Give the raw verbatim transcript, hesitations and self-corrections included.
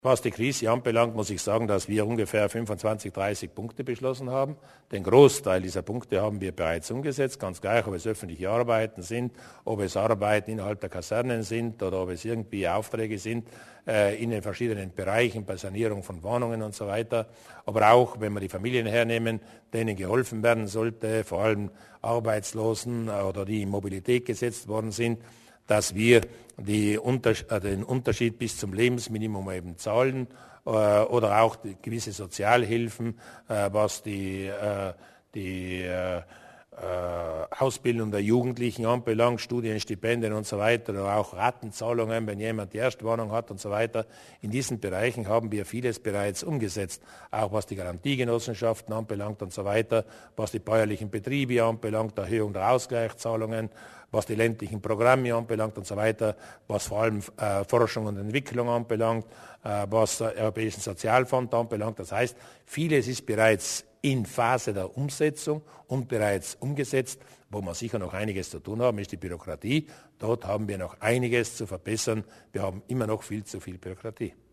Was die Krise anbelangt, muss ich sagen, dass wir ungefähr fünfundzwanzig, dreißig Punkte beschlossen haben. Den Großteil dieser Punkte haben wir bereits umgesetzt, ganz gleich, ob es öffentliche Arbeiten sind, ob es Arbeiten innerhalb der Kasernen sind oder ob es irgendwie Aufträge sind äh, in den verschiedenen Bereichen bei Sanierung von Wohnungen und so weiter. Aber auch, wenn wir die Familien hernehmen, denen geholfen werden sollte, vor allem Arbeitslosen oder die in Mobilität gesetzt worden sind, dass wir die Unters- äh, den Unterschied bis zum Lebensminimum eben zahlen äh, oder auch die gewisse Sozialhilfen, äh, was die, äh, die äh, äh, Ausbildung der Jugendlichen anbelangt, Studienstipendien und so weiter, oder auch Ratenzahlungen, wenn jemand die Erstwohnung hat und so weiter. In diesen Bereichen haben wir vieles bereits umgesetzt, auch was die Garantiegenossenschaften anbelangt und so weiter, was die bäuerlichen Betriebe anbelangt, Erhöhung der Ausgleichszahlungen, was die ländlichen Programme anbelangt und so weiter, was vor allem äh, Forschung und Entwicklung anbelangt, äh, was den Europäischen Sozialfonds anbelangt. Das heißt, vieles ist bereits in Phase der Umsetzung und bereits umgesetzt. Wo wir sicher noch einiges zu tun haben, ist die Bürokratie. Dort haben wir noch einiges zu verbessern. Wir haben immer noch viel zu viel Bürokratie.